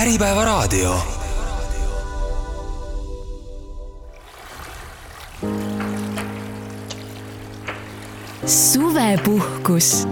Äripäevaraadio. Suvepuhkus.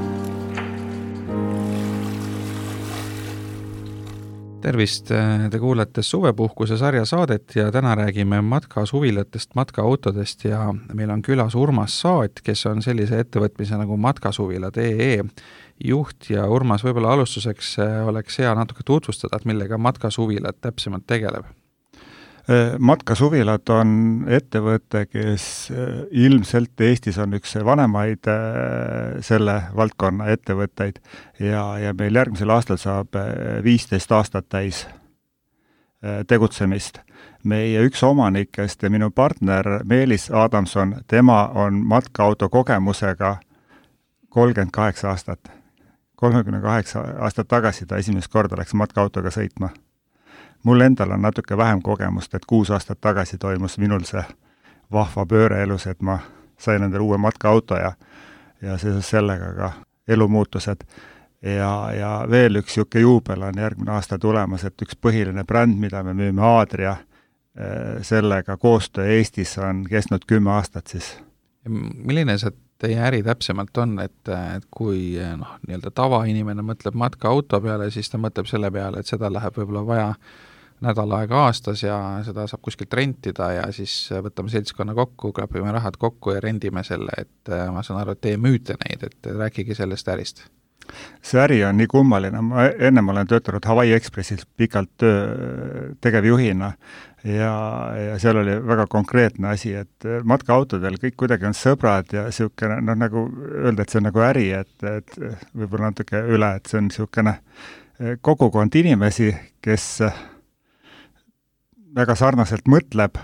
Tervist, te kuulete Suvepuhkuse sarja saadet ja täna räägime matkasuvilatest, matkaautodest ja meil on külas Urmas Saat, kes on sellise ettevõtmise nagu matkasuvilad.ee juht ja Urmas, võib-olla alustuseks oleks hea natuke tutvustada, et millega matkasuvilad täpsemalt tegeleb. Matkasuvilad on ettevõte, kes ilmselt Eestis on üks vanemaid selle valdkonna ettevõtteid ja meil järgmisel aastal saab 15 aastat täis tegutsemist. Meie üks omanikest ja minu partner Meelis Adamson, tema on matkaauto kogemusega 38 aastat. 38 aastat tagasi ta esimest korda läks matkaautoga sõitma. Mul endal on natuke vähem kogemust, et 6 aastat tagasi toimus minul see vahva pööre elus, et ma sain endale uue matkaauto ja sellega ka elumuutused. Ja veel üks siuke juubel on järgmine aasta tulemas, et üks põhiline bränd, mida me müüme Adria, sellega koostöö Eestis on kestnud 10 aastat siis. Milline see teie äri täpsemalt on, et kui nii-öelda tavainimene mõtleb matkaauto peale, siis ta mõtleb selle peale, et seda läheb võib-olla vaja nädal aega aastas ja seda saab kuskilt rentida ja siis võtame seltskonna kokku, klapime rahad kokku ja rendime selle, et ma saan aru, et teie müüte neid, et rääkige sellest ärist. See äri on nii kummaline, ma ennem olen töötanud Hawaii Expressis pikalt tegevjuhina ja seal oli väga konkreetne asi, et matkaautodel kõik kuidagi on sõbrad ja siukene, nagu öelda, et see on nagu äri, et võib-olla natuke üle, et see on siukene kogukond inimesi, kes väga sarnaselt mõtleb,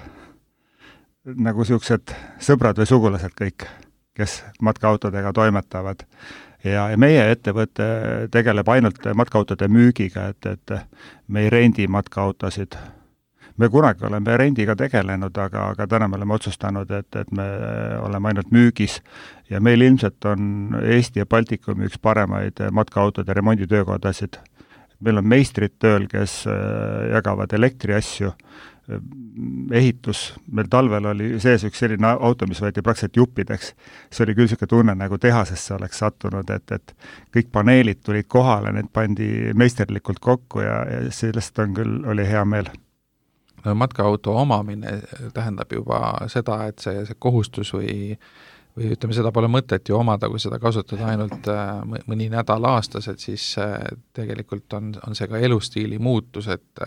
nagu siuksed sõbrad või sugulased kõik, kes matkaautodega toimetavad. Ja meie ettevõte tegeleb ainult matkautode müügiga, et me ei rendi matkaautosid. Me kunagi oleme rendiga tegelenud, aga täna me oleme otsustanud, et me oleme ainult müügis ja meil ilmselt on Eesti ja Baltikumi üks paremaid matkaautode remonditöökodasid. Meil on meistrid tööl, kes jagavad elektriasju, ehitus, meil talvel oli sees üks selline auto, mis võeti praktiliselt juppideks. See oli küll siuke tunne, nagu tehasesse oleks sattunud, et kõik paneelid tulid kohale, need pandi meisterlikult kokku ja sellest oli hea meel. Matkaauto omamine tähendab juba seda, et see kohustus või ütleme, seda pole mõtet ju omada, kui seda kasutada ainult mõni nädal aastas, et siis tegelikult on see ka elustiili muutus, et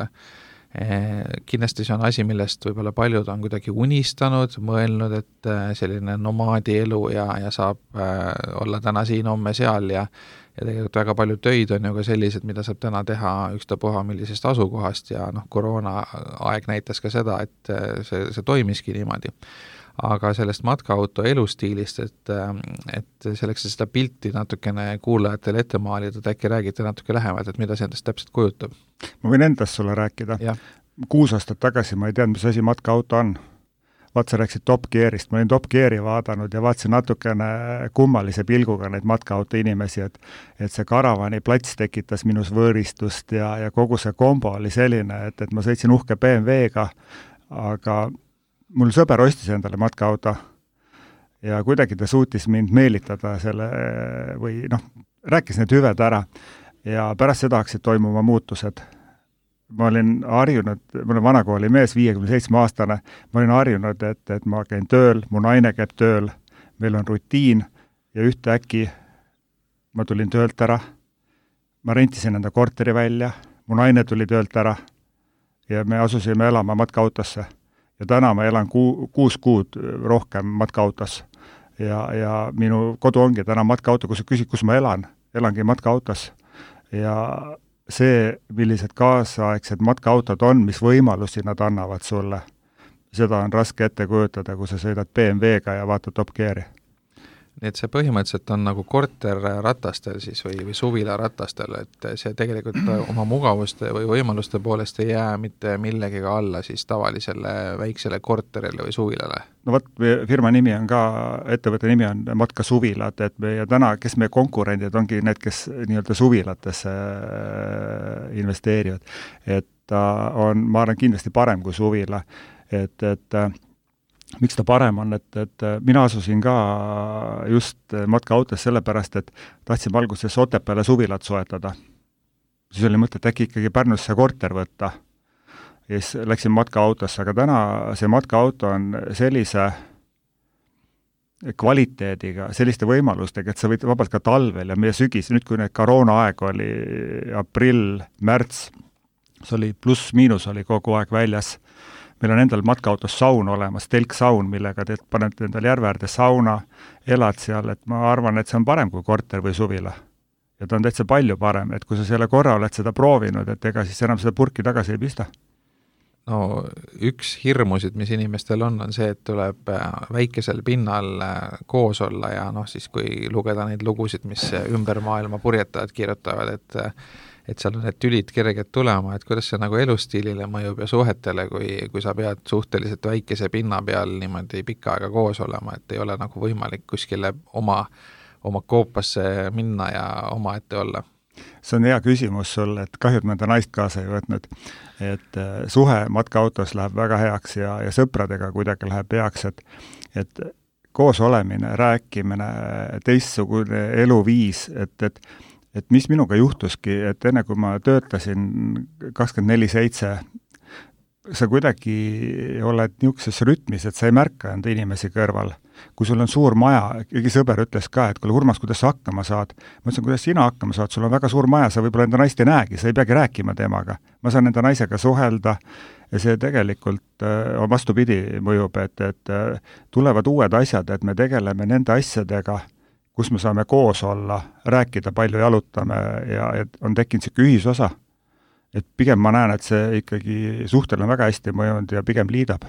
kindlasti see on asi, millest võib-olla paljud on kuidagi unistanud, mõelnud, et selline nomaadi elu ja saab olla täna siin, homme seal ja tegelikult väga palju töid on ju ka sellised, mida saab täna teha ükstapuha millisest asukohast ja koroona aeg näitas ka seda, et see toimiski niimoodi. Aga sellest matkaauto elustiilist, et selleks seda pilti natukene kuulajatele ette maalida, et äkki räägite natuke lähemalt, et mida see endast täpselt kujutab? Ma võin endast sulle rääkida. 6 aastat tagasi ma ei teadnud, mis asi matkaauto on. Vaat sa rääksid Top Gearist, ma olin Top Geari vaadanud ja vaatasin natukene kummalise pilguga neid matkaauto inimesi, et see karavani plats tekitas minus võõristust ja kogu see kombo oli selline, et ma sõitsin uhke BMW-ga, aga mul sõber ostis endale matkaauto ja kuidagi ta suutis mind meelitada selle või rääkis need hüved ära ja pärast seda hakkasid toimuma muutused. Ma olin harjunud, ma olen vanakooli mees, 57-aastane, ma olin harjunud, et ma käin tööl, mu naine käib tööl, meil on rutiin ja ühtäkki ma tulin töölt ära, ma rentisin enda korteri välja, mu naine tuli töölt ära ja me asusime elama matkaautosse. Ja täna ma elan 6 kuud rohkem matkaautos ja minu kodu ongi täna matkaauto, kui sa küsid, kus ma elangi matkaautos. Ja see, millised kaasaegsed matkaautod on, mis võimalusi nad annavad sulle, seda on raske ette kujutada, kui sa sõidad BMW-ga ja vaatad Top Geari. Nii et see põhimõtteliselt on nagu korterratastel siis või suvilaratastel, et see tegelikult oma mugavuste või võimaluste poolest ei jää mitte millegagi alla siis tavalisele väiksele korterile või suvilale. No võt, firma nimi on ka, ettevõtte nimi on Matkasuvilad, et ja täna, kes meie konkurendid ongi need, kes nii-öelda suvilatesse investeerivad. Et ta on, ma arvan, kindlasti parem kui suvila. Et miks ta parem on, et mina asusin ka just matkaautos sellepärast, et tahtsin alguses Otepääle suvilat soetada. Siis oli mõte, et äkki ikkagi Pärnusse korter võtta. Ja siis läksin matkaautosse, aga täna see matkaauto on sellise kvaliteediga, selliste võimalustega, et sa võid vabalt ka talvel ja meie sügis, nüüd kui need koroona aeg oli aprill, märts, see oli pluss-miinus oli kogu aeg väljas. Meil on endal matkaautos saun olemas, telksaun, millega te panete endal järveäärde sauna, elad seal, et ma arvan, et see on parem kui korter või suvila. Ja ta on täitsa palju parem, et kui sa selle korra oled seda proovinud, et ega siis enam seda purki tagasi ei pista. No üks hirmusid, mis inimestel on see, et tuleb väikesel pinnal koos olla ja siis kui lugeda neid lugusid, mis ümber maailma purjetajad kirjutavad, et seal on need tülid kerged tulema, et kuidas see nagu elustiilile mõjub ja suhetele, kui sa pead suhteliselt väikese pinna peal niimoodi pikka aega koos olema, et ei ole nagu võimalik kuskile oma koopasse minna ja oma ette olla. See on hea küsimus sulle, et kahju, et ma enda naist kaasa ei võtnud, et suhe matkaautos läheb väga heaks ja sõpradega kuidagi läheb heaks, et koos olemine, rääkimine, teistsugune eluviis, et mis minuga juhtuski, et enne kui ma töötasin 24/7, sa kuidagi oled niisuguses rütmis, et sa ei märka enda inimesi kõrval. Kui sul on suur maja, keegi sõber ütles ka, et kuule, Urmas, kuidas sa hakkama saad? Ma ütlesin, kuidas sina hakkama saad? Sul on väga suur maja, sa võib-olla enda naist ei näegi, sa ei peagi rääkima temaga. Ma saan enda naisega suhelda ja see tegelikult vastupidi mõjub, et tulevad uued asjad, et me tegeleme nende asjadega, kus me saame koos olla, rääkida, palju jalutame ja on tekkinud siuke ühisosa. Et pigem ma näen, et see ikkagi suhtel on väga hästi mõjunud ja pigem liidab.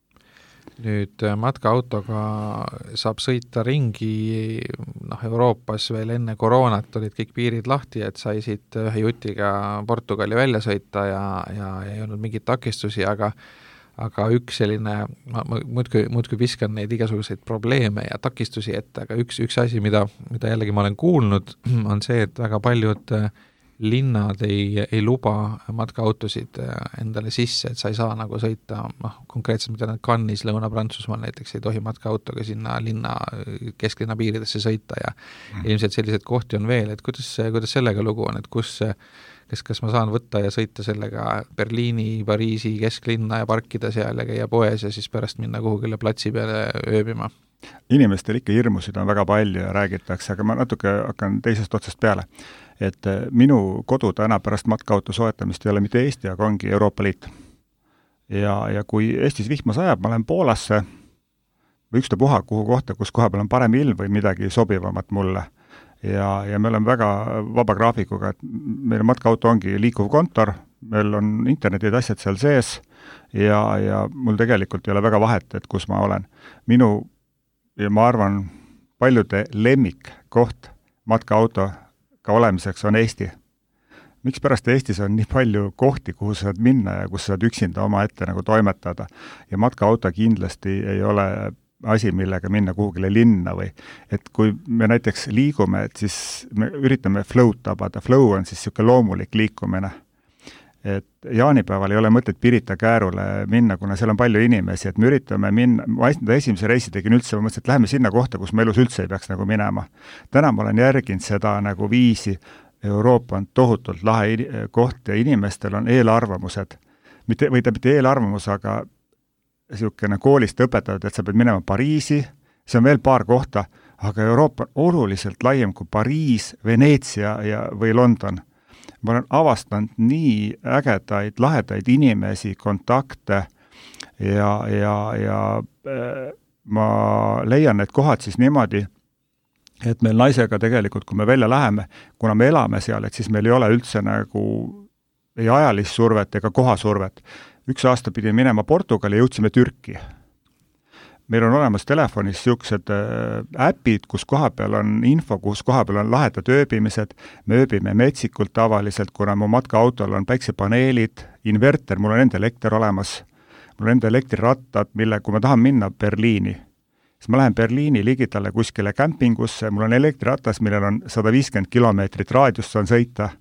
Nüüd matkaautoga saab sõita ringi, Euroopas veel enne koroonat olid kõik piirid lahti, et sai siit ühe jutiga Portugali välja sõita ja ei olnud mingit takistusi, aga üks selline, ma muudkui viskan neid igasuguseid probleeme ja takistusi ette, aga üks asi, mida jällegi ma olen kuulnud, on see, et väga paljud linnad ei luba matkaautosid endale sisse, et sa ei saa nagu sõita, konkreetselt mida need Cannes'is Lõuna-Prantsusmaal näiteks ei tohi matkaautoga sinna kesklinna piiridesse sõita ja ilmselt selliseid kohti on veel, et kuidas sellega lugu on, et kas ma saan võtta ja sõita sellega Berliini, Pariisi kesklinna ja parkida seal ja käia poes ja siis pärast minna kuhugile platsi peale ööbima? Inimestel ikka hirmusid on väga palju ja räägitakse, aga ma natuke hakkan teisest otsast peale. Et minu kodu täna pärast matkaauto soetamist ei ole mitte Eesti, aga ongi Euroopa Liit. Ja kui Eestis vihma sajab, ma lähen Poolasse või ükstapuha kuhu kohta, kus koha peal on parem ilm või midagi sobivamat mulle. Ja me oleme väga vaba graafikuga, et meil matkaauto ongi liikuv kontor, meil on internetid asjad seal sees ja mul tegelikult ei ole väga vahet, et kus ma olen. Ja ma arvan, paljude lemmikkoht matkaauto ka olemiseks on Eesti. Miks pärast Eestis on nii palju kohti, kuhu saad minna ja kus saad üksinda oma ette nagu toimetada. Ja matkaauto kindlasti ei ole asi, millega minna kuhugile linna või et kui me näiteks liigume, et siis me üritame flow'd tabada. Flow on siis siuke loomulik liikumine. Et jaanipäeval ei ole mõtet Pirita Käärule minna, kuna seal on palju inimesi, et me üritame minna, ma esimese reisi tegin üldse, ma mõtlesin, et läheme sinna kohta, kus me elus üldse ei peaks nagu minema. Täna ma olen järginud seda nagu viisi, Euroopa on tohutult lahe koht ja inimestel on eelarvamused, mitte eelarvamus, aga siukene koolist õpetatud, et sa pead minema Pariisi, see on veel paar kohta, aga Euroopa on oluliselt laiem kui Pariis, Veneetsia või London. Ma olen avastanud nii ägedaid, lahedaid inimesi, kontakte ja ma leian need kohad siis niimoodi, et meil naisega tegelikult, kui me välja läheme, kuna me elame seal, et siis meil ei ole üldse nagu ei ajalist survet ega kohasurvet. Üks aasta pidi minema Portugali ja jõudsime Türki. Meil on olemas telefonis siuksed äpid, kus koha peal on info, kus koha peal on lahedad ööbimised. Me ööbime metsikult tavaliselt, kuna mu matkaautol on päiksepaneelid, inverter, mul on enda elekter olemas, mul on enda elektrirattad, mille, kui ma tahan minna Berliini, siis ma lähen Berliini ligitale kuskile kämpingusse, mul on elektriratas, millel on 150 kilomeetrit raadiust saan sõita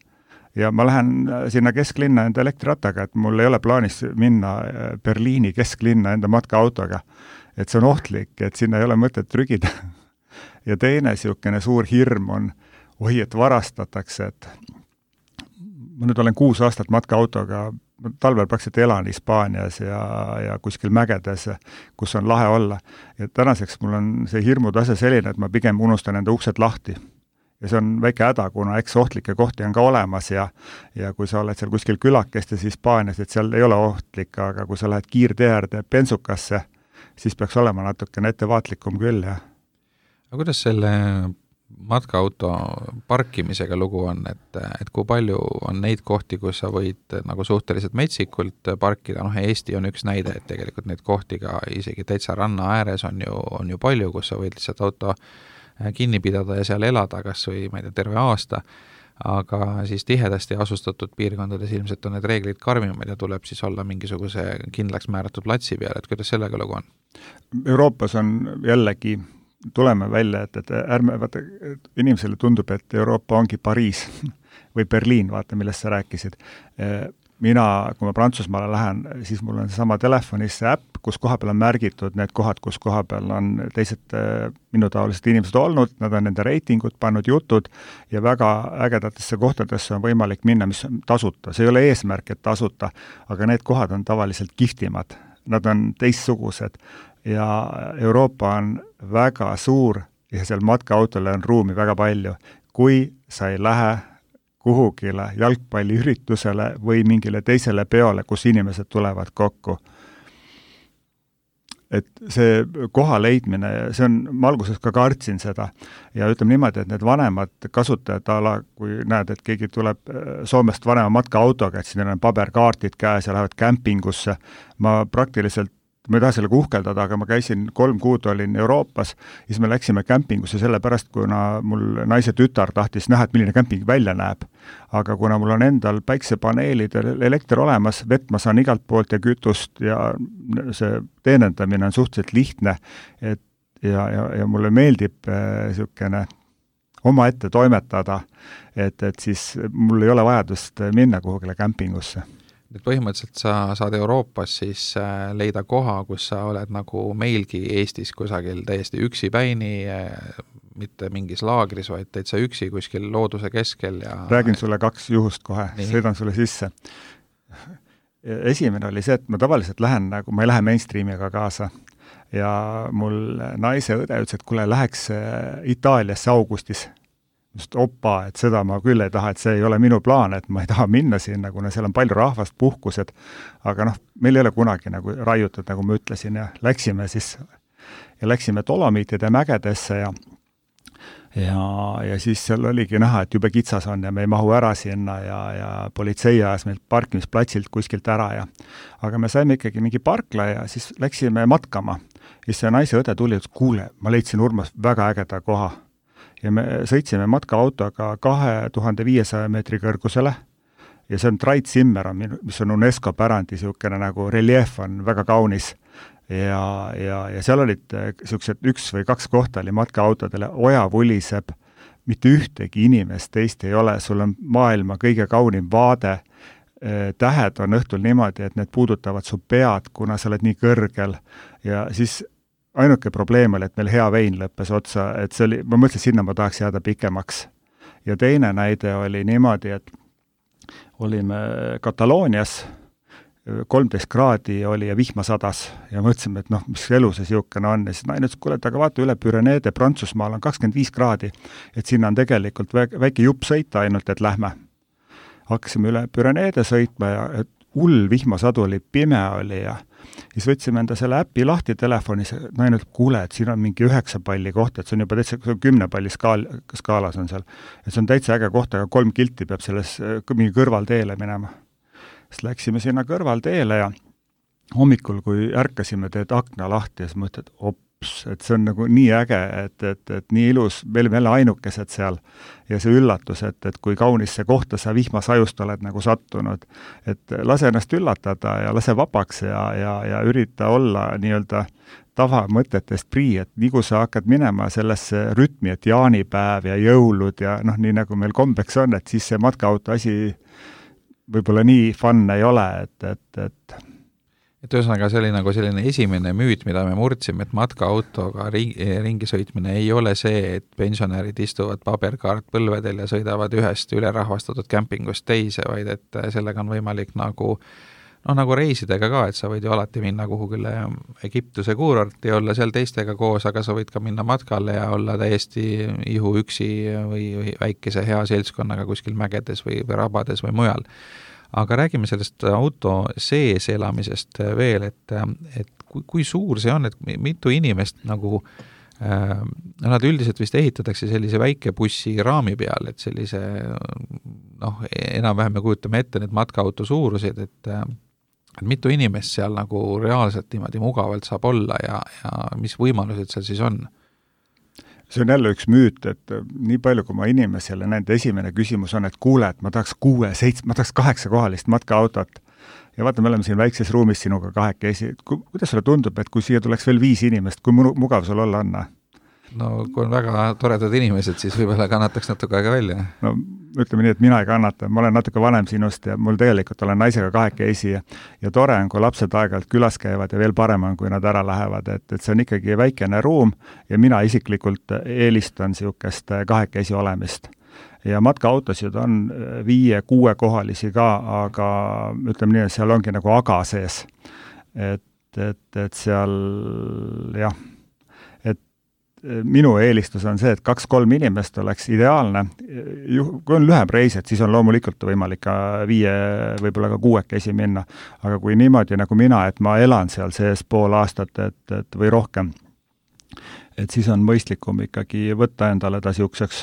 ja ma lähen sinna kesklinna enda elektrirattaga, et mul ei ole plaanis minna Berliini kesklinna enda matkaautoga. Et see on ohtlik, et sinna ei ole mõtet trügida. Ja teine niisugune suur hirm on, et varastatakse, et ma nüüd olen 6 aastat matkaautoga, talvel praktiliselt elan Hispaanias ja kuskil mägedes, kus on lahe olla. Ja tänaseks mul on see hirmutase selline, et ma pigem unustan enda uksed lahti. Ja see on väike häda, kuna eks ohtlikke kohti on ka olemas ja kui sa oled seal kuskil külakestes Hispaanias, et seal ei ole ohtlik, aga kui sa lähed kiirteäärde bensukasse, siis peaks olema natukene ettevaatlikum küll, jah. Aga kuidas selle matkaauto parkimisega lugu on, et kui palju on neid kohti, kus sa võid nagu suhteliselt metsikult parkida, Eesti on üks näide, et tegelikult neid kohti ka isegi täitsa ranna ääres on ju palju, kus sa võid lihtsalt auto kinni pidada ja seal elada kas või, ma ei tea, terve aasta, aga siis tihedasti asustatud piirkondades ilmselt on need reeglid karmimad ja tuleb siis olla mingisuguse kindlaks määratud platsi peal, et kuidas sellega lugu on? Euroopas on jällegi, tuleme välja, et ärme, vaata, inimesele tundub, et Euroopa ongi Pariis või Berliin, vaata, millest sa rääkisid. Mina, kui ma Prantsusmaale lähen, siis mul on seesama telefonis see äpp, kus koha peal on märgitud need kohad, kus koha peal on teised minutaolised inimesed olnud, nad on nende reitingud, pannud jutud ja väga ägedatesse kohtadesse on võimalik minna, mis on tasuta. See ei ole eesmärk, et tasuta, aga need kohad on tavaliselt kihvtimad. Nad on teistsugused ja Euroopa on väga suur ja seal matkaautole on ruumi väga palju. Kui sa ei lähe kuhugile jalgpalliüritusele või mingile teisele peole, kus inimesed tulevad kokku. Et see koha leidmine, see on, ma alguses ka kartsin seda ja ütleme niimoodi, et need vanemad kasutajad ala, kui näed, et keegi tuleb Soomest vanema matkaautoga, et siin on paberkaartid käes ja lähevad kämpingusse, ma praktiliselt ma ei taha sellega uhkeldada, aga ma käisin 3 kuud olin Euroopas, siis me läksime kämpingusse sellepärast, kuna mul naise tütar tahtis näha, et milline kämping välja näeb. Aga kuna mul on endal päiksepaneelid ja elekter olemas, vett ma saan igalt poolt ja kütust ja see teenendamine on suhteliselt lihtne, et ja mulle meeldib niisugune oma ette toimetada, et siis mul ei ole vajadust minna kuhugile kämpingusse. Et põhimõtteliselt sa saad Euroopas siis leida koha, kus sa oled nagu meilgi Eestis kusagil täiesti üksipäini, mitte mingis laagris, vaid täitsa üksi kuskil looduse keskel. Ja räägin sulle 2 juhust kohe, sõidan sulle sisse. Esimene oli see, et ma tavaliselt lähen, nagu ma ei lähe mainstreamiga kaasa ja mul naise õde ütles, et kuule, läheks Itaaliasse augustis. Just opa, et seda ma küll ei taha, et see ei ole minu plaan, et ma ei taha minna sinna, kuna seal on palju rahvast, puhkused, aga meil ei ole kunagi nagu raiutud, nagu ma ütlesin, ja läksime Dolomiitide mägedesse ja siis seal oligi näha, et jube kitsas on ja me ei mahu ära sinna ja politsei ajas meil parkimisplatsilt kuskilt ära aga me saime ikkagi mingi parkla ja siis läksime matkama. Ja see naise õde tuli, et kuule, ma leidsin Urmas väga ägeda koha. Ja me sõitsime matkaautoga 2500 meetri kõrgusele ja see on Traid Zimmer, mis on UNESCO pärandi, niisugune nagu relief on väga kaunis ja seal olid niisugused 1 või 2 kohta oli matkaautodele, oja vuliseb, mitte ühtegi inimest teist ei ole, sul on maailma kõige kaunim vaade, tähed on õhtul niimoodi, et need puudutavad su pead, kuna sa oled nii kõrgel ja siis ainuke probleem oli, et meil hea vein lõppes otsa, et see oli, ma mõtlesin, sinna ma tahaks jääda pikemaks. Ja teine näide oli niimoodi, et olime Kataloonias, 13 kraadi oli ja vihma sadas ja mõtlesime, et mis elu see siukene on ja siis naine ütles, kuule, aga vaata üle Püreneede, Prantsusmaal on 25 kraadi, et sinna on tegelikult väike jupp sõita ainult, et lähme. Hakkasime üle Püreneede sõitma ja hull vihmasadu oli, pime oli ja siis võtsime enda selle äppi lahti telefonis, naine ütleb, kuule, et siin on mingi 9 palli koht, et see on juba täitsa 10 palli skaalas on seal. Et see on täitsa äge koht, aga 3 kilti peab selles mingi kõrvalteele minema. Siis läksime sinna kõrvalteele ja hommikul, kui ärkasime, teed akna lahti ja siis mõtled, et see on nagu nii äge, et nii ilus, me olime jälle ainukesed seal ja see üllatus, et kui kaunis see kohta sa vihmasajust oled nagu sattunud, et lase ennast üllatada ja lase vabaks ja ürita olla nii-öelda tavamõtetest prii, et nii kui sa hakkad minema sellesse rütmi, et jaanipäev ja jõulud ja noh, nii nagu meil kombeks on, et siis see matkaauto asi võib-olla nii fun ei ole, et ühesõnaga see oli nagu selline esimene müüt, mida me murdsime, et matkaautoga ringi sõitmine ei ole see, et pensionärid istuvad paberkaart põlvedel ja sõidavad ühest ülerahvastatud kämpingust teise, vaid et sellega on võimalik nagu reisidega ka, et sa võid ju alati minna kuhugile Egiptuse kuurorti ja olla seal teistega koos, aga sa võid ka minna matkale ja olla täiesti ihuüksi või väikese hea seltskonnaga kuskil mägedes või rabades või mujal. Aga räägime sellest auto sees elamisest veel, et kui suur see on, et mitu inimest nagu nad üldiselt vist ehitatakse sellise väike bussi raami peal, et sellise enam-vähem me kujutame ette need matkaauto suurused, et mitu inimest seal nagu reaalselt niimoodi mugavalt saab olla ja mis võimalused seal siis on? See on jälle üks müüt, et nii palju, kui ma inimesele nende esimene küsimus on, et kuule, et ma tahaks 8 kohalist matkaautot. Ja vaata, me oleme siin väikses ruumis sinuga kahekesi. Kuidas sulle tundub, et kui siia tuleks veel 5 inimest, kui mugav sul olla on? No kui on väga toredad inimesed, siis võib-olla kannataks natuke aega välja. No ütleme nii, et mina ei kannata. Ma olen natuke vanem sinust ja mul tegelikult olen naisega kahekesi ja tore on, kui lapsed aeg-ajalt külas käivad ja veel parem on, kui nad ära lähevad. Et see on ikkagi väikene ruum ja mina isiklikult eelistan niisugust kahekesi olemist. Ja matkaautosid on 5-6 kohalisi ka, aga ütleme nii, et seal ongi nagu aga sees. Et seal, jah, minu eelistus on see, et 2-3 inimest oleks ideaalne. Kui on lühem reis, et siis on loomulikult võimalik ka 5, võib-olla ka 6 minna. Aga kui niimoodi nagu mina, et ma elan seal sees pool aastat või rohkem, et siis on mõistlikum ikkagi võtta endale ta siukseks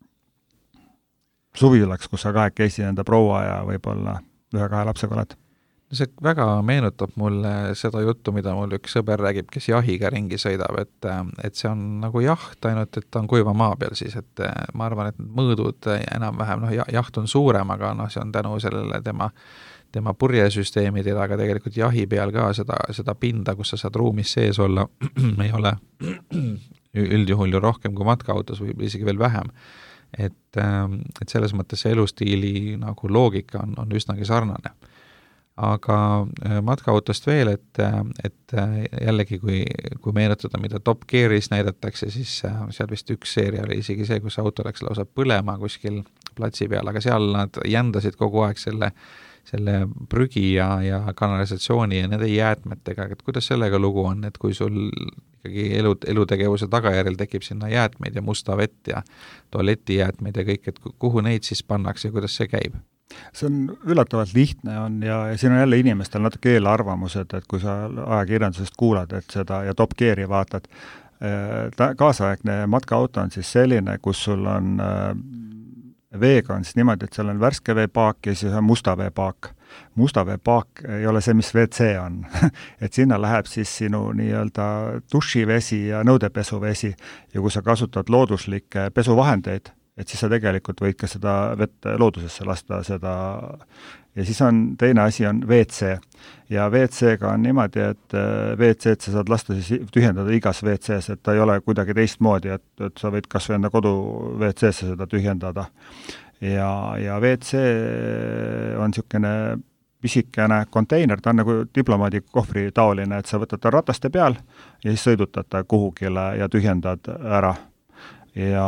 suvilaks, kus sa 2 enda proua ja võib-olla 1-2 lapsega oled. See väga meenutab mulle seda juttu, mida mul üks sõber räägib, kes jahiga ringi sõidab, et see on nagu jaht, ainult et ta on kuiva maa peal siis, et ma arvan, et mõõdud enam-vähem, jaht on suurem, aga see on tänu sellele tema purjesüsteemidele, aga tegelikult jahi peal ka seda pinda, kus sa saad ruumis sees olla, ei ole üldjuhul ju rohkem kui matkaautos või isegi veel vähem. Et selles mõttes see elustiili nagu loogika on üsnagi sarnane. Aga matkaautost veel, et jällegi kui meenutada, mida Top Gearis näidatakse, siis seal vist üks seeria oli isegi see, kus auto läks lausa põlema kuskil platsi peal, aga seal nad jändasid kogu aeg selle prügi ja kanalisatsiooni ja nende jäätmetega, et kuidas sellega lugu on, et kui sul ikkagi elutegevuse tagajärjel tekib sinna jäätmeid ja musta vett ja tualetijäätmeid ja kõik, et kuhu neid siis pannakse ja kuidas see käib? See on üllatavalt lihtne on ja siin on jälle inimestel natuke eelarvamused, et kui sa ajakirjandusest kuulad, et seda ja Top Geari vaatad, kaasaegne matkaauto on siis selline, kus sul on veega on siis niimoodi, et seal on värske veepaak ja siis on musta veepaak. Musta veepaak ei ole see, mis WC on. Et sinna läheb siis sinu nii-öelda dušivesi ja nõudepesuvesi ja kui sa kasutad looduslikke pesuvahendeid, et siis sa tegelikult võid ka seda vett loodusesse lasta seda ja siis on teine asi on WC ja WC-ga on niimoodi, et WC-d sa saad lasta siis tühjendada igas WC-s, et ta ei ole kuidagi teistmoodi, et sa võid kas või enda kodu WC-sse seda tühjendada ja WC on niisugune pisikene konteiner, ta on nagu diplomaadi kohvri taoline, et sa võtad ta rataste peal ja siis sõidutad ta kuhugile ja tühjendad ära. Ja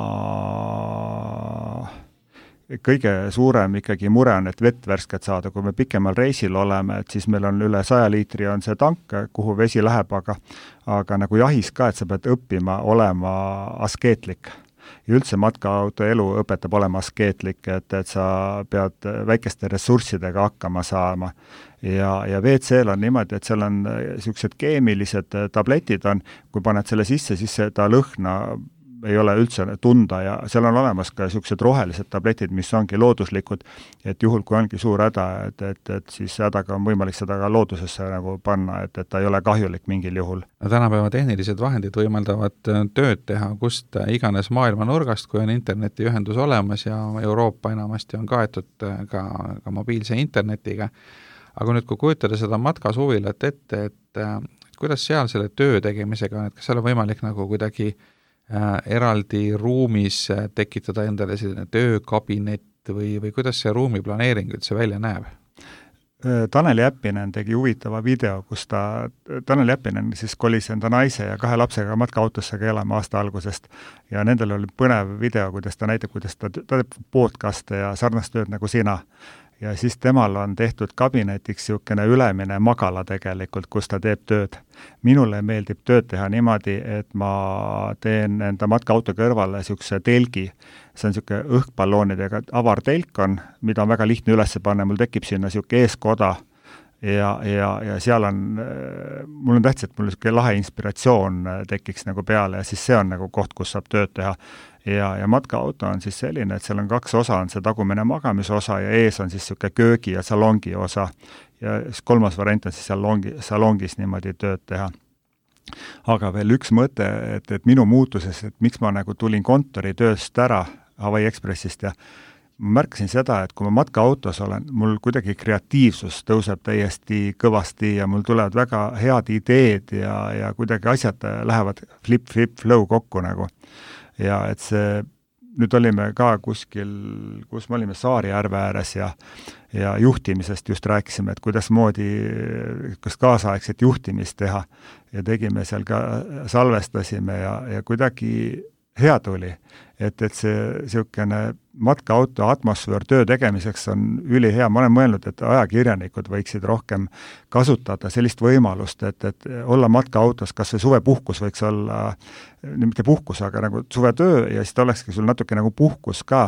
kõige suurem ikkagi mure on, et vett värsket saada, kui me pikemal reisil oleme, et siis meil on üle 100 liitri on see tank, kuhu vesi läheb, aga nagu jahis ka, et sa pead õppima olema askeetlik. Ja üldse matkaauto elu õpetab olema askeetlik, et sa pead väikeste ressurssidega hakkama saama. Ja WC-l on niimoodi, et seal on sellised keemilised tabletid on, kui paned selle sisse, siis ta lõhna ei ole üldse tunda ja seal on olemas ka sellised rohelised tabletid, mis ongi looduslikud, et juhul, kui ongi suur häda, et siis hädaga on võimalik seda ka loodusesse nagu panna, et ta ei ole kahjulik mingil juhul. Tänapäeva tehnilised vahendid võimaldavad tööd teha kust iganes maailma nurgast, kui on internetiühendus olemas ja Euroopa enamasti on kaetud ka mobiilse internetiga. Aga nüüd, kui kujutada seda matkasuvilat ette, et kuidas seal selle töö tegemisega on, et kas seal on võimalik nagu kuidagi eraldi ruumis tekitada endale selline töökabinet või kuidas see ruumi planeering üldse välja näeb? Tanel Jeppinen tegi huvitava video, kus Tanel Jeppinen siis kolis enda naise ja 2 lapsega matkaautosse keelama aasta algusest ja nendel oli põnev video, kuidas ta näitab, kuidas ta teeb podcaste ja sarnast tööd nagu sina. Ja siis temal on tehtud kabinetiks niisugune ülemine magala tegelikult, kus ta teeb tööd. Minule meeldib tööd teha niimoodi, et ma teen enda matkaauto kõrvale niisuguse telgi. See on niisugune õhkballoonidega avar telk on, mida on väga lihtne üles panna, mul tekib sinna niisugune eeskoda ja seal on, mul on tähtis, et mul niisugune lahe inspiratsioon tekiks nagu peale ja siis see on nagu koht, kus saab tööd teha. Ja matkaauto on siis selline, et seal on 2 osa, on see tagumine magamisosa ja ees on siis niisugune köögi ja salongi osa. Ja 3. variant on siis salongis niimoodi tööd teha. Aga veel üks mõte, et minu muutuses, et miks ma nagu tulin kontoritööst ära Hawaii Expressist ja ma märkasin seda, et kui ma matkaautos olen, mul kuidagi kreatiivsus tõuseb täiesti kõvasti ja mul tulevad väga head ideed ja kuidagi asjad lähevad flip-flip-flow kokku nagu. Ja et see, nüüd olime ka kuskil, kus me olime Saarijärve ääres ja juhtimisest just rääkisime, et kuidas moodi, kas kaasaegset juhtimist teha ja tegime seal ka, salvestasime ja kuidagi hea tuli, et see niisugune matkaauto atmosfäär töö tegemiseks on ülihea. Ma olen mõelnud, et ajakirjanikud võiksid rohkem kasutada sellist võimalust, et olla matkaautos, kas või suvepuhkus võiks olla, mitte puhkus, aga nagu suvetöö ja siis ta olekski sul natuke nagu puhkus ka,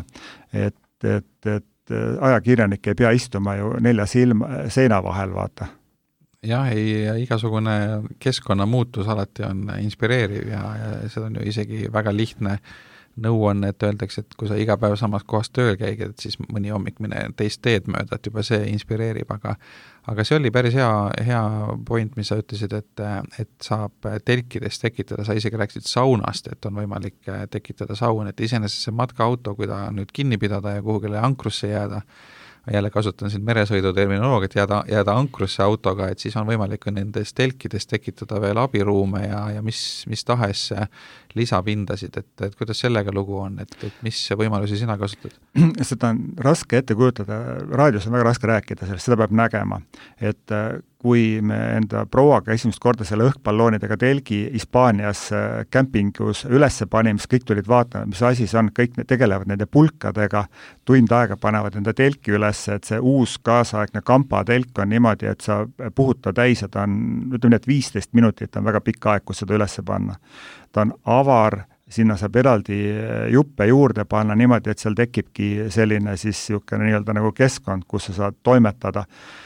et ajakirjanik ei pea istuma ju 4 seina vahel, vaata. Jah, igasugune keskkonnamuutus alati on inspireeriv ja seda on ju isegi väga lihtne nõu on, et öeldakse, et kui sa iga päev samas kohas tööl käid, et siis mõni hommik mine teist teed mööda, et juba see inspireerib, aga see oli päris hea point, mis sa ütlesid, et saab telkides tekitada, sa isegi rääkisid saunast, et on võimalik tekitada saun, et iseenesest see matkaauto, kui ta nüüd kinni pidada ja kuhugile ankrusse jääda, jälle kasutan siin meresõidu terminoloogiat, jääda ankrusse autoga, et siis on võimalik nendes telkides tekitada veel abiruume ja mis tahes lisapindasid, et kuidas sellega lugu on, et mis võimalusi sina kasutad? Seda on raske ette kujutada, raadios on väga raske rääkida sellest, seda peab nägema, et kui me enda prouaga esimest korda selle õhkballoonidega telgi Hispaanias kämpingus üles panime, siis kõik tulid vaatama, mis asi see on, kõik tegelevad nende pulkadega, tund aega panevad enda telki üles, et see uus kaasaegne kampa telk on niimoodi, et sa puhuta täis ja ta on, ütleme, et 15 minutit on väga pikk aeg, kus seda üles panna. Ta on avar, sinna saab eraldi juppe juurde panna niimoodi, et seal tekibki selline siis niisugune nii-öelda nagu keskkond, kus sa saad toimetada.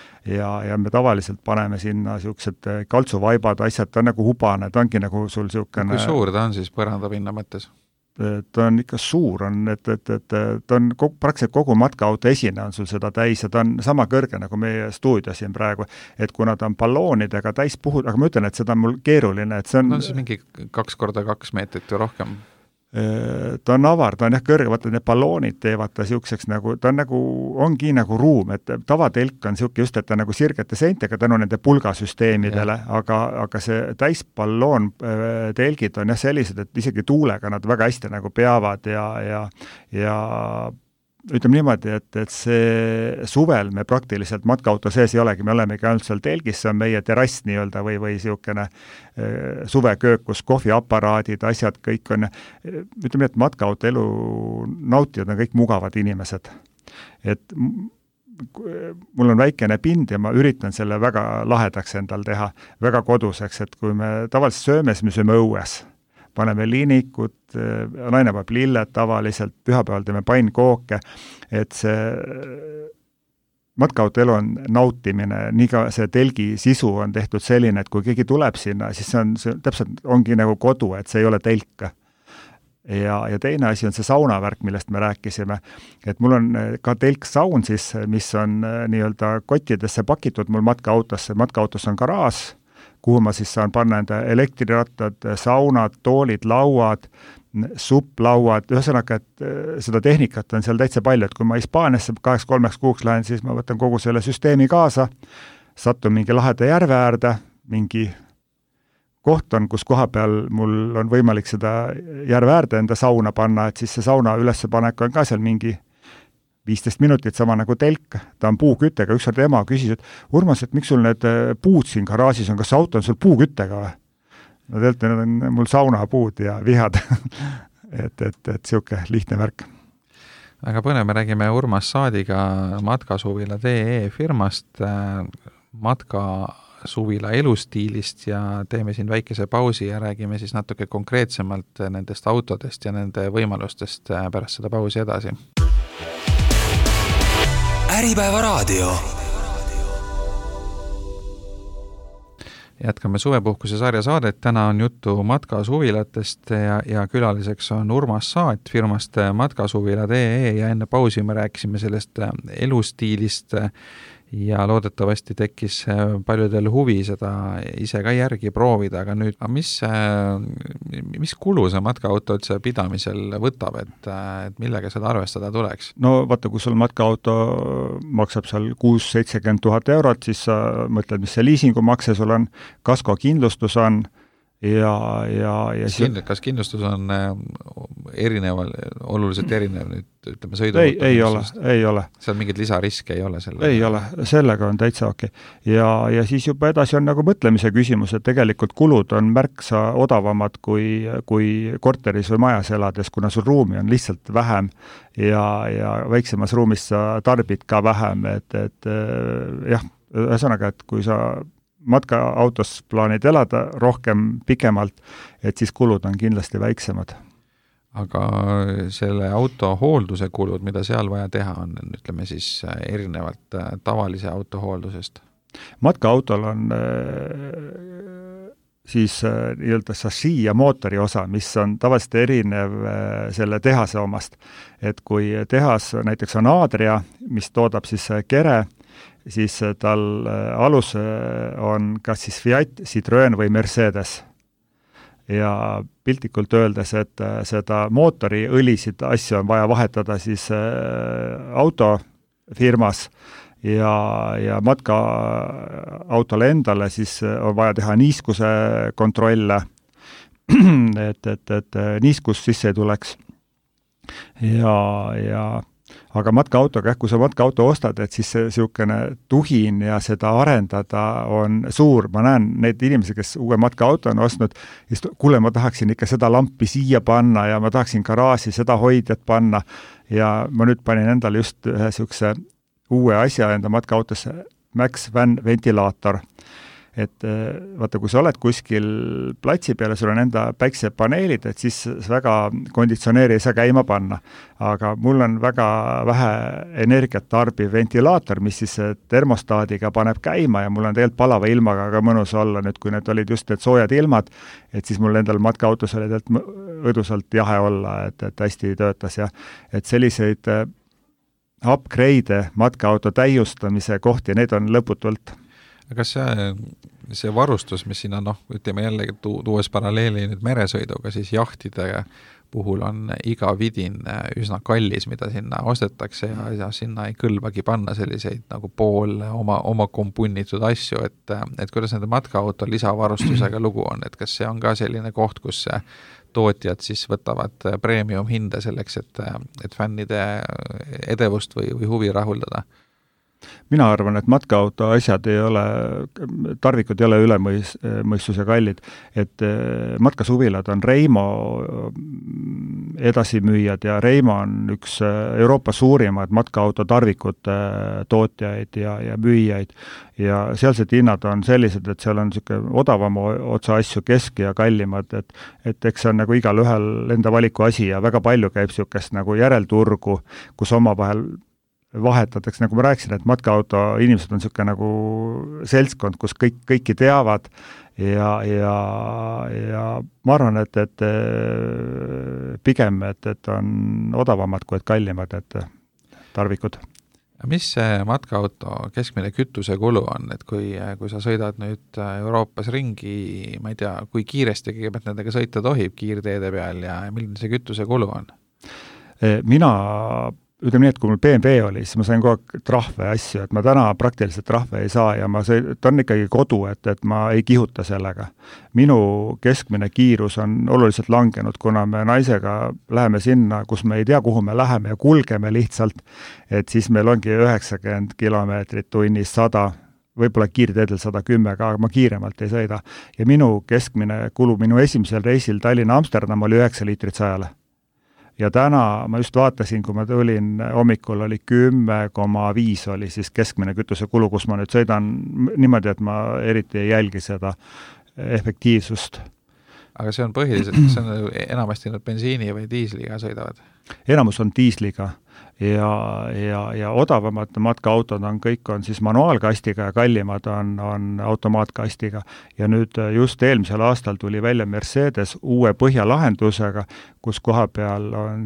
Ja me tavaliselt paneme sinna niisugused kaltsuvaibad, asjad, ta on nagu hubane, ta ongi nagu sul niisugune... Kui suur ta on siis põrandapinna mõttes? Ta on ikka suur, et ta on praktiliselt kogu matkaauto esine on sul seda täis ja ta on sama kõrge nagu meie stuudio siin praegu, et kuna ta on balloonidega täis puhud, aga ma ütlen, et seda on mul keeruline, et see on... No see mingi 2x2 meetrit või rohkem? Ta on avar, ta on jah kõrge, vaata need balloonid teevad ta siukseks nagu, ta on nagu, ongi nagu ruum, et tavatelk on siuke just, et ta nagu sirgete seintega tänu nende pulgasüsteemidele, aga see täisballoon telgid on jah sellised, et isegi tuulega nad väga hästi nagu peavad ja ütleme niimoodi, et see suvel me praktiliselt matkaauto sees ei olegi, me olemegi ainult seal telgis, see on meie terrass nii-öelda või siukene suveköök, kus kohviaparaadid, asjad kõik on, ütleme, et matkaauto elu nautijad on kõik mugavad inimesed. Et mul on väikene pind ja ma üritan selle väga lahedaks endal teha, väga koduseks, et kui me tavaliselt sööme, siis me sööme õues. Paneme liinikut, naine paneb lilled tavaliselt, pühapäeval teeme pannkooke, et see matkaauto elu on nautimine, nii ka see telgi sisu on tehtud selline, et kui keegi tuleb sinna, siis see täpselt ongi nagu kodu, et see ei ole telk. Ja teine asi on see saunavärk, millest me rääkisime, et mul on ka telksaun siis, mis on nii-öelda kottidesse pakitud mul matkaautosse on garaaž, kuhu ma siis saan panna enda elektrirattad, saunad, toolid, lauad, supplauad, ühesõnaga, et seda tehnikat on seal täitsa palju, et kui ma Hispaaniasse 2-3 kuuks lähen, siis ma võtan kogu selle süsteemi kaasa, satun mingi laheda järve äärde, mingi koht on, kus koha peal mul on võimalik seda järve äärde enda sauna panna, et siis see sauna ülespanek on ka seal mingi 15 minutit, sama nagu telk, ta on puuküttega, ükskord ema küsis, et Urmas, et miks sul need puud siin garaažis on, kas see auto on sul puuküttega või? No tegelikult need on mul saunapuud ja vihad et siuke lihtne värk. Väga põnev, me räägime Urmas Saadiga Matkasuvila.ee firmast, Matkasuvila elustiilist ja teeme siin väikese pausi ja räägime siis natuke konkreetsemalt nendest autodest ja nende võimalustest pärast seda pausi edasi. Äripäeva raadio. Jätkame suvepuhkuse sarja saadet, täna on juttu Matkasuvilatest ja külaliseks on Urmas Saat firmast Matkasuvila.ee ja enne pausi me rääkisime sellest elustiilist ja loodetavasti tekkis paljudel huvi seda ise ka järgi proovida, aga nüüd, mis kulu see matkaauto üldse pidamisel võtab, et millega seda arvestada tuleks? No vaata, kui sul matkaauto maksab seal 6-70 000 eurot, siis sa mõtled, mis see liisingumakse sul on, kasko kindlustus on kas kindlustus on oluliselt erinev nüüd, ütleme, sõiduauto? Ei ole. Seal mingid lisariske ei ole? Ei ole, sellega on täitsa okei. Ja siis juba edasi on nagu mõtlemise küsimus, et tegelikult kulud on märksa odavamad kui korteris või majas elades, kuna sul ruumi on lihtsalt vähem ja väiksemas ruumis sa tarbid ka vähem, et jah, ühesõnaga, et kui sa matkaautos plaanid elada rohkem pikemalt, et siis kulud on kindlasti väiksemad. Aga selle auto hoolduse kulud, mida seal vaja teha on, ütleme siis erinevalt tavalise auto hooldusest? Matkaautol on siis nii-öelda šassii ja mootori osa, mis on tavaliselt erinev selle tehase omast. Et kui tehas näiteks on Adria, mis toodab siis kere, siis tal alus on kas siis Fiat, Citroen või Mercedes. Ja piltlikult öeldes, et seda mootori õlisid asju on vaja vahetada siis autofirmas ja matkaautole endale siis on vaja teha niiskuse kontrolle, et niiskus sisse ei tuleks. Aga matkaautoga, kui sa matkaauto ostad, et siis siukene tuhin ja seda arendada on suur. Ma näen need inimesi, kes uue matkaauto on ostnud, kuule, ma tahaksin ikka seda lampi siia panna ja ma tahaksin garaaži seda hoidjat panna. Ja ma nüüd panin endale just ühe siukse uue asja enda matkaautosse, Max Van ventilaator. Et vaata, kui sa oled kuskil platsi peale, sul on enda päiksepaneelid, et siis väga konditsioneeri ei saa käima panna. Aga mul on väga vähe energiat tarbiv ventilaator, mis siis termostaadiga paneb käima ja mul on tegelikult palava ilmaga ka mõnus olla. Nüüd, kui need olid just need soojad ilmad, et siis mul endal matkaautos oli tegelikult õdusalt jahe olla, et hästi töötas ja et selliseid upgrade matkaauto täiustamise kohti, need on lõputult. Kas see varustus, mis siin on, ütleme jällegi tuues paralleeli nüüd meresõiduga, siis jahtide puhul on iga vidin üsna kallis, mida sinna ostetakse ja sinna ei kõlbagi panna selliseid nagu pool oma kompunnitud asju, et kuidas nende matkaauto lisavarustusega lugu on, et kas see on ka selline koht, kus tootjad siis võtavad premium hinda selleks, et fännide edevust või huvi rahuldada? Mina arvan, et matkaauto asjad ei ole, tarvikud ei ole ülemõistuse kallid, et matkasuvilad on Reimo edasimüüjad ja Reimo on üks Euroopa suurimad matkaauto tarvikute tootjaid ja müüjaid ja sealsed hinnad on sellised, et seal on odavama otsa asju kesk ja kallimad, et eks see on nagu igal ühel enda valiku asi ja väga palju käib siukest nagu järelturgu, kus omavahel vahetatakse, nagu ma rääkisin, et matkaauto inimesed on siuke nagu seltskond, kus kõiki teavad ja ma arvan, et pigem, et on odavamad kui et kallimad, et tarvikud. Mis see matkaauto keskmine kütusekulu on, et kui sa sõidad nüüd Euroopas ringi, ma ei tea, kui kiiresti kõigepealt nendega sõita tohib kiirteede peal ja milline see kütusekulu on? Mina ütleme nii, et kui mul BMW oli, siis ma sain kogu aeg trahve ja asju, et ma täna praktiliselt trahve ei saa ja ta on ikkagi kodu, et ma ei kihuta sellega. Minu keskmine kiirus on oluliselt langenud, kuna me naisega läheme sinna, kus me ei tea, kuhu me läheme ja kulgeme lihtsalt, et siis meil ongi 90 kilomeetrit tunnis, 100, võib-olla kiirteedel 110, aga ma kiiremalt ei sõida. Ja minu keskmine kulu minu esimesel reisil Tallinna-Amsterdam oli 9 liitrit 100-le. Ja täna ma just vaatasin, kui ma tulin hommikul, oli 10,5 oli siis keskmine kütuse kulu, kus ma nüüd sõidan niimoodi, et ma eriti ei jälgi seda efektiivsust. Aga see on põhiliselt, kas see on enamasti nüüd bensiini või diisliga sõidavad? Enamus on diisliga ja odavamad matkaautod kõik on siis manuaalkastiga ja kallimad on automaatkastiga. Ja nüüd just eelmisel aastal tuli välja Mercedes uue põhjalahendusega, kus koha peal on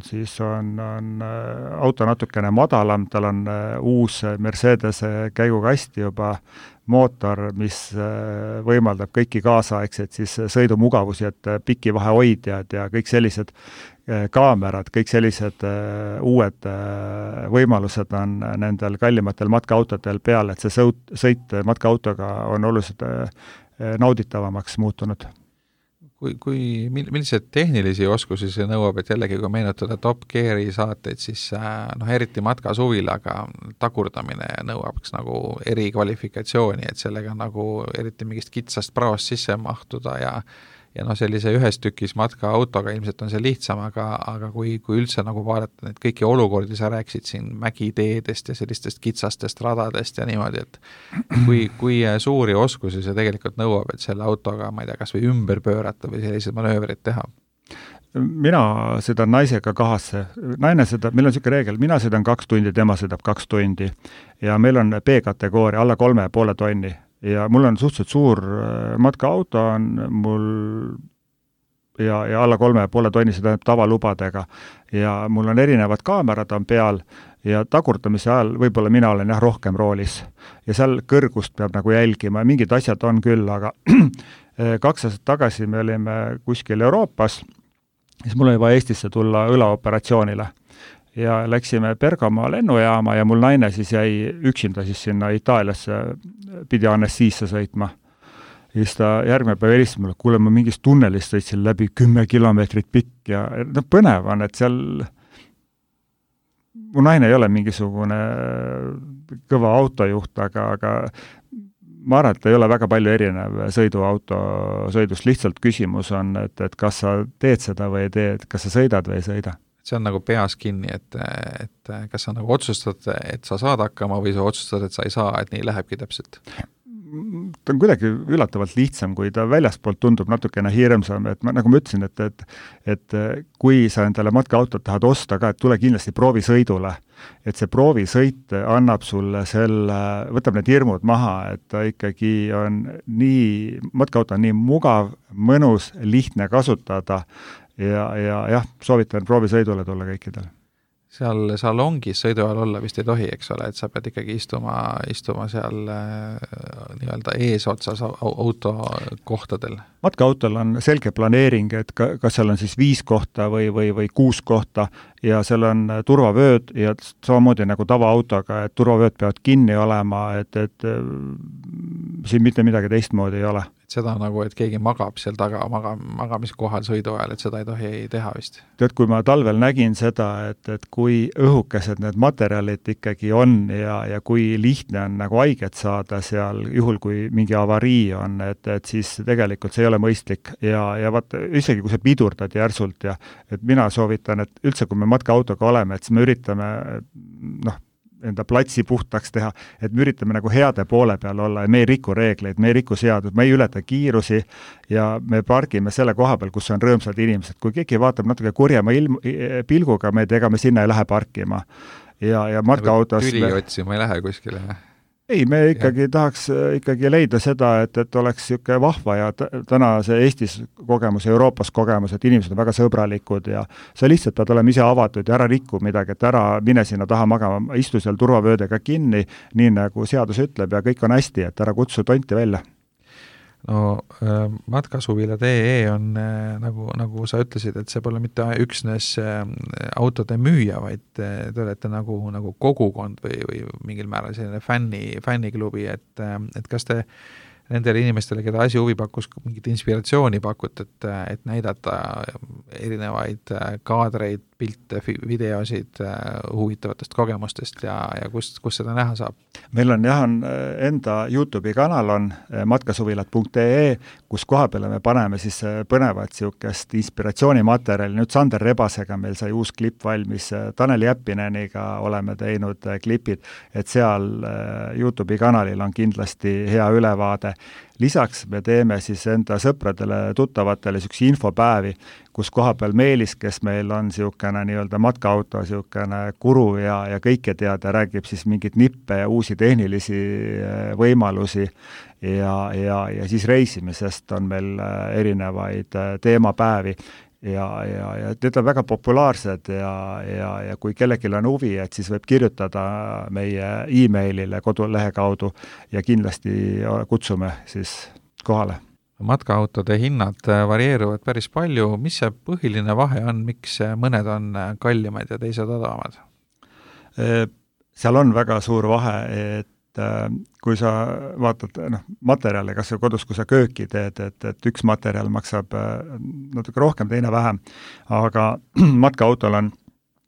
auto natukene madalam, tal on uus Mercedes käigukast juba, mootor, mis võimaldab kõiki kaasaegseid siis sõidumugavusi, et pikivahehoidjad ja kõik sellised kaamerad, kõik sellised uued võimalused on nendel kallimatel matkaautodel peal, et see sõit matkaautoga on oluliselt nauditavamaks muutunud. Millised tehnilisi oskusi see nõuab, et jällegi kui meenutada Top Geari saateid, siis eriti matkasuvilaga tagurdamine nõuaks nagu erikvalifikatsiooni, et sellega nagu eriti mingist kitsast praost sisse mahtuda ja sellise ühes tükis matkaautoga ilmselt on see lihtsam, aga kui üldse nagu vaadata neid kõiki olukordi, sa rääksid siin mägiteedest ja sellistest kitsastest radadest ja niimoodi, et kui suuri oskusi see tegelikult nõuab, et selle autoga, ma ei tea, kas või ümber pöörata või sellised manööverid teha? Mina sõidan naisega kahasse. Naine sõidab, meil on selline reegel, mina sõidan 2 tundi, tema sõidab 2 tundi ja meil on B-kategooria, alla 3,5 tonni. Ja mul on suhteliselt suur matkaauto on mul ja alla 3,5 tonni, see tähendab tavalubadega ja mul on erinevad kaamerad on peal ja tagurdamise ajal võib-olla mina olen rohkem roolis ja seal kõrgust peab nagu jälgima ja mingid asjad on küll, aga 2 aastat tagasi me olime kuskil Euroopas, siis mul oli vaja Eestisse tulla õlaoperatsioonile ja läksime Bergamo lennujaama ja mul naine siis jäi üksinda siis sinna Itaaliasse, pidi anestiisse sõitma. Ja siis ta järgmine päev helistas mulle, kuule, ma mingist tunnelist sõitsin läbi 10 kilomeetrit pikk ja põnev on, et seal mu naine ei ole mingisugune kõva autojuht, aga ma arvan, et ei ole väga palju erinev sõiduauto sõidust. Lihtsalt küsimus on, et kas sa teed seda või ei tee, kas sa sõidad või ei sõida. See on nagu peas kinni, et kas sa nagu otsustad, et sa saad hakkama või sa otsustad, et sa ei saa, et nii lähebki täpselt? Ta on kuidagi üllatavalt lihtsam, kui ta väljaspoolt tundub natukene hirmsam, et nagu ma ütlesin, et kui sa endale matkaautot tahad osta ka, et tule kindlasti proovisõidule, et see proovisõit annab sulle võtab need hirmud maha, et ta ikkagi on matkaauto on nii mugav, mõnus, lihtne kasutada ja soovitan proovisõidule tulla kõikidel. Seal salongis sõidu ajal olla vist ei tohi, eks ole, et sa pead ikkagi istuma seal nii-öelda eesotsas auto kohtadel. Matkaautol on selge planeering, et kas seal on siis 5 kohta või 6 kohta ja seal on turvavööd ja samamoodi nagu tavaautoga, et turvavööd peavad kinni olema, et siin mitte midagi teistmoodi ei ole. Seda nagu, et keegi magab seal taga magamiskohal sõidu ajal, et seda ei tohi teha vist. Tead, kui ma talvel nägin seda, et kui õhukesed need materjalid ikkagi on ja kui lihtne on nagu haiget saada seal, juhul kui mingi avarii on, et siis tegelikult see ei ole mõistlik ja vaata, isegi kui sa pidurdad järsult ja et mina soovitan, et üldse kui me matkaautoga oleme, et siis me üritame enda platsi puhtaks teha, et me üritame nagu heade poole peal olla ja me ei riku reegleid, me ei riku seadust, me ei ületa kiirusi ja me pargime selle koha peal, kus on rõõmsad inimesed. Kui keegi vaatab natuke kurjama pilguga, ega me sinna ei lähe parkima. Ja matkaautos... Tüli otsima ei lähe kuskile, Ei, me ikkagi tahaks ikkagi leida seda, et oleks siuke vahva ja täna see Eestis kogemus, Euroopas kogemus, et inimesed on väga sõbralikud ja sa lihtsalt pead olema ise avatud ja ära rikku midagi, et ära mine sinna taha magama, istu seal turvavöödega kinni, nii nagu seadus ütleb ja kõik on hästi, et ära kutsu tonti välja. No matkasuvila.ee on nagu sa ütlesid, et see pole mitte üksnes autode müüja, vaid te olete nagu kogukond või mingil määral selline fänniklubi, et kas te nendele inimestele, keda asi huvi pakkus, mingit inspiratsiooni pakut, et näidata erinevaid kaadreid, pilte, videosid huvitavatest kogemustest ja kus seda näha saab? Meil on enda YouTube'i kanal on matkasuvilat.ee, kus koha peale me paneme siis põnevat siukest inspiratsioonimaterjali. Nüüd Sander Rebasega meil sai uus klipp valmis, Taneli Jäppineniga oleme teinud klipid, et seal YouTube'i kanalil on kindlasti hea ülevaade. Lisaks me teeme siis enda sõpradele, tuttavatele siukse infopäevi, kus koha peal Meelis, kes meil on siukene nii-öelda matkaauto, siukene guru ja kõike teada, räägib siis mingit nippe ja uusi tehnilisi võimalusi ja siis reisimisest on meil erinevaid teemapäevi. Ja need on väga populaarsed ja kui kellelgi on huvi, et siis võib kirjutada meie e-mailile kodulehe kaudu ja kindlasti kutsume siis kohale. Matkaautode hinnad varieeruvad päris palju. Mis see põhiline vahe on, miks mõned on kallimad ja teised odavamad? Seal on väga suur vahe, et kui sa vaatad materjale, kas kodus, kui sa kööki teed, et üks materjal maksab natuke rohkem, teine vähem, aga matkaautol on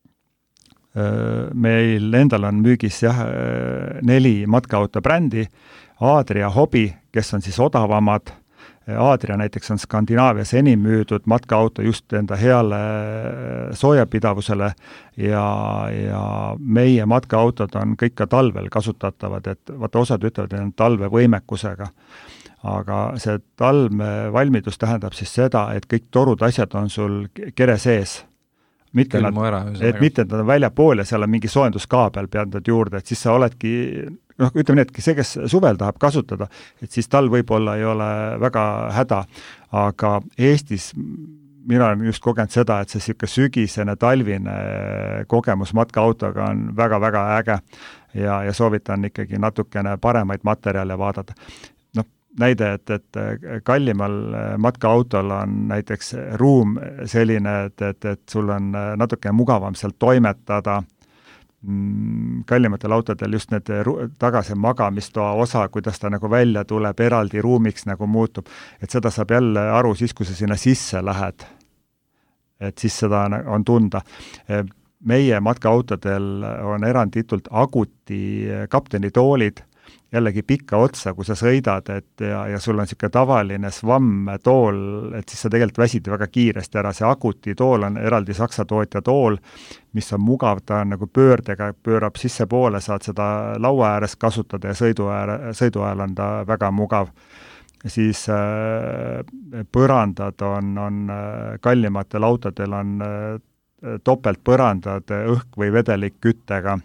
meil endal on müügis 4 matkaauto brändi, Adria, Hobby, kes on siis odavamad. Adria näiteks on Skandinaavias enim müüdud matkaauto just enda heale soojapidavusele ja meie matkaautod on kõik ka talvel kasutatavad, et vaata osad ütlevad, et on talvevõimekusega. Aga see talvevalmidus tähendab siis seda, et kõik torud asjad on sul kere sees. Mitte nad on väljapool ja seal on mingi soojenduskaabel pead nad juurde, et siis sa oledki ütleme nii, et see, kes suvel tahab kasutada, et siis tal võib-olla ei ole väga häda, aga Eestis mina olen just kogenud seda, et see siuke sügisene talvine kogemus matkaautoga on väga-väga äge ja soovitan ikkagi natukene paremaid materjale vaadata. Näide, et kallimal matkaautol on näiteks ruum selline, et sul on natuke mugavam sealt toimetada. Kallimatel autodel just need tagasi magamistoa osa, kuidas ta nagu välja tuleb, eraldi ruumiks nagu muutub, et seda saab jälle aru siis, kui sa sinna sisse lähed. Et siis seda on tunda. Meie matkaautodel on eranditult Aguti kaptenitoolid, jällegi pikka otsa, kui sa sõidad, ja sul on siuke tavaline SWAM tool, et siis sa tegelikult väsid väga kiiresti ära. See Aguti tool on eraldi saksa tootja tool, mis on mugav, ta on nagu pöördega, pöörab sisse poole, saad seda laua ääres kasutada ja sõidu ajal on ta väga mugav. Siis põrandad on kallimatel autodel on topeltpõrandad õhk- või vedelik-küttega.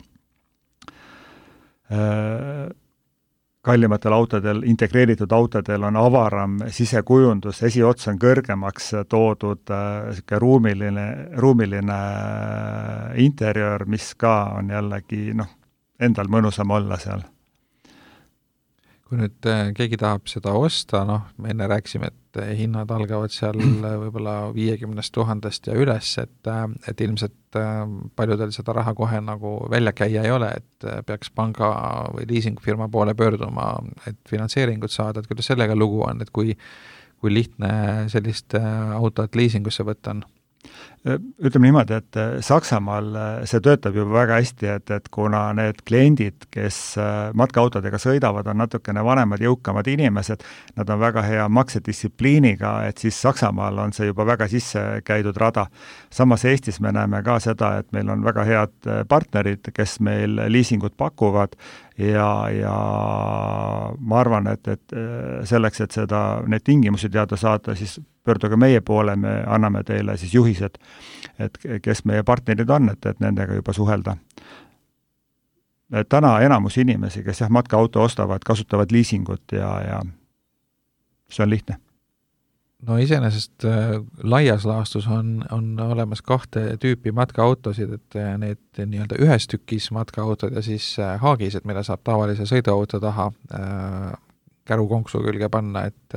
Kallimatel autodel, integreeritud autodel on avaram sisekujundus, esiots on kõrgemaks toodud ruumiline interiör, mis ka on jällegi endal mõnusam olla seal. Kui nüüd keegi tahab seda osta, me enne rääkisime, et hinnad algavad seal võib-olla 50 000 ja üles, et ilmselt paljudel seda raha kohe nagu välja käia ei ole, et peaks panga või liisingfirma poole pöörduma, et finantseeringut saada, et kuidas sellega lugu on, et kui lihtne sellist autot liisingusse võtta on? Ütleme niimoodi, et Saksamaal see töötab juba väga hästi, et kuna need kliendid, kes matkaautodega sõidavad, on natukene vanemad, jõukamad inimesed, nad on väga hea maksedistsipliiniga, et siis Saksamaal on see juba väga sisse käidud rada. Samas Eestis me näeme ka seda, et meil on väga head partnerid, kes meil liisingut pakuvad ja ma arvan, et selleks, et need tingimusi teada saada, siis pöörduge meie poole, me anname teile siis juhised, et kes meie partnerid on, et nendega juba suhelda. Täna enamus inimesi, kes matkaauto ostavad, kasutavad liisingut ja see on lihtne. No iseenesest laias laastus on olemas 2 tüüpi matkaautosid, et need nii-öelda ühes tükis matkaautod ja siis haagised, mille saab tavalise sõiduauto taha kärukonksu külge panna, et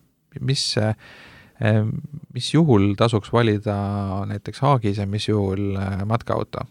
mis juhul tasuks valida näiteks haagis ja mis juhul matkaauto?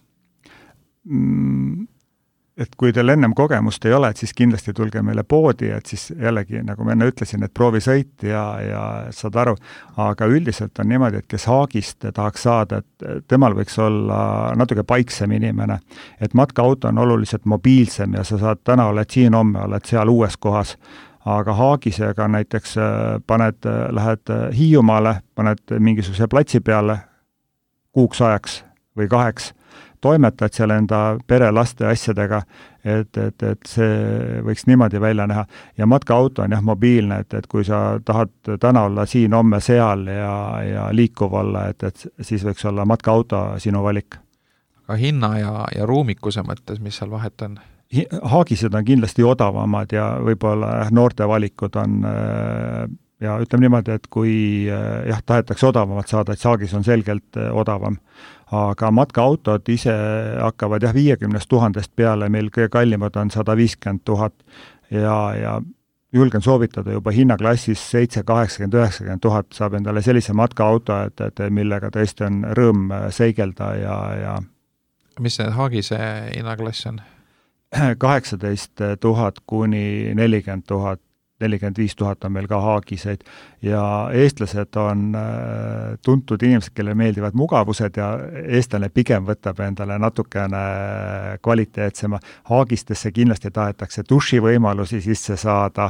Et kui teil ennem kogemust ei ole, et siis kindlasti tulge meile poodi, et siis jällegi, nagu ma enne ütlesin, et proovi sõit ja saad aru, aga üldiselt on niimoodi, et kes haagist tahaks saada, et temal võiks olla natuke paiksem inimene, et matkaauto on oluliselt mobiilsem ja sa saad täna oled siin, homme oled seal uues kohas, aga haagisega näiteks lähed Hiiumaale, paned mingisuguse platsi peale kuuks ajaks või 2, toimetad seal enda pere laste asjadega, et see võiks niimoodi välja näha. Ja matkaauto on mobiilne, et kui sa tahad täna olla siin, homme seal ja liikuv olla, et siis võiks olla matkaauto sinu valik. Aga hinna ja ruumikuse mõttes, mis seal vahet on? Haagised on kindlasti odavamad ja võib-olla noorte valikud on ja ütleme niimoodi, et kui tahetakse odavamalt saada, et haagis on selgelt odavam. Aga matkaautod ise hakkavad 50 000 peale, meil kõige kallimad on 150 000 ja julgen soovitada juba hinnaklassis 7, 80, 90 000 saab endale sellise matkaauto, et millega tõesti on rõõm seigelda ja mis see haagise hinnaklass on? 18 000 kuni 40 000, 45 000 on meil ka haagiseid ja eestlased on tuntud inimesed, kellele meeldivad mugavused ja eestlane pigem võtab endale natukene kvaliteetsema. Haagistesse kindlasti tahetakse dušivõimalusi sisse saada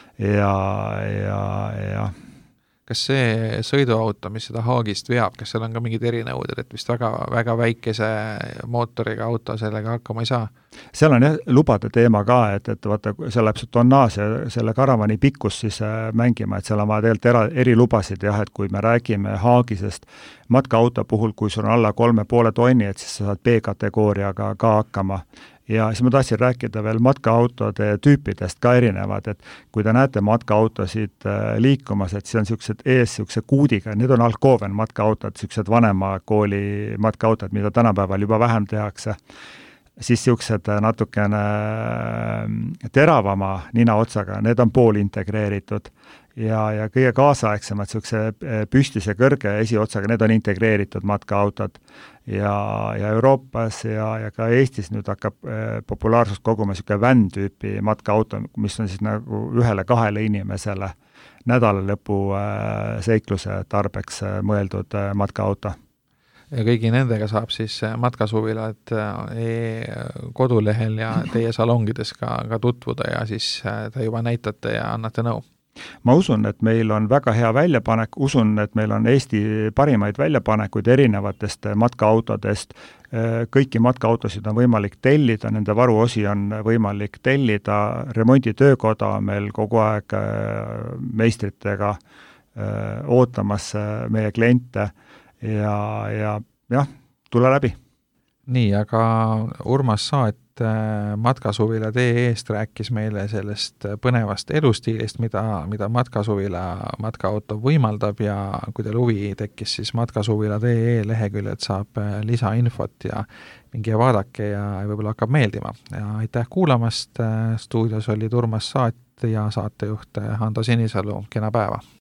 ja kas see sõiduauto, mis seda haagist veab, kas seal on ka mingid erinõuded, et vist väga, väga väikese mootoriga auto sellega hakkama ei saa? Seal on lubade teema ka, et vaata, seal läheb see tonnaaž ja selle karavani pikkus siis mängima, et seal on vaja tegelikult erilubasid et kui me räägime haagisest matkaauto puhul, kui sul on alla 3,5 tonni, et siis sa saad B-kategooriaga ka hakkama. Ja siis ma tahtsin rääkida veel matkaautode tüüpidest ka erinevad, et kui te näete matkaautosid liikumas, et see on siukse kuudiga, need on Alcoven matkaautod, siuksed vanema kooli matkaautod, mida tänapäeval juba vähem tehakse, siis siuksed natukene teravama ninaotsaga, need on poolintegreeritud ja kõige kaasaegsemad siukse püstise kõrge esiotsaga, need on integreeritud matkaautod ja Euroopas ja ka Eestis nüüd hakkab populaarsust koguma siuke van-tüüpi matkaauto, mis on siis nagu 1-2 inimesele nädalalõpu seikluse tarbeks mõeldud matkaauto. Ja kõigi nendega saab siis matkasuvilad kodulehel ja teie salongides ka tutvuda ja siis te juba näitate ja annate nõu. Ma usun, et meil on väga hea väljapanek, usun, et meil on Eesti parimaid väljapanekuid erinevatest matkaautodest. Kõiki matkaautosid on võimalik tellida, nende varuosi on võimalik tellida, remonditöökoda on meil kogu aeg meistritega ootamas meie kliente ja tule läbi. Nii, aga Urmas Saat matkasuvila.ee-st rääkis meile sellest põnevast elustiilist, mida matkasuvila matkaauto võimaldab ja kui teil huvi tekkis, siis matkasuvila.ee leheküljelt saab lisainfot ja minge vaadake ja võib-olla hakkab meeldima. Ja aitäh kuulamast, stuudios oli Urmas Saat ja saatejuht Hando Sinisalu, kena päeva!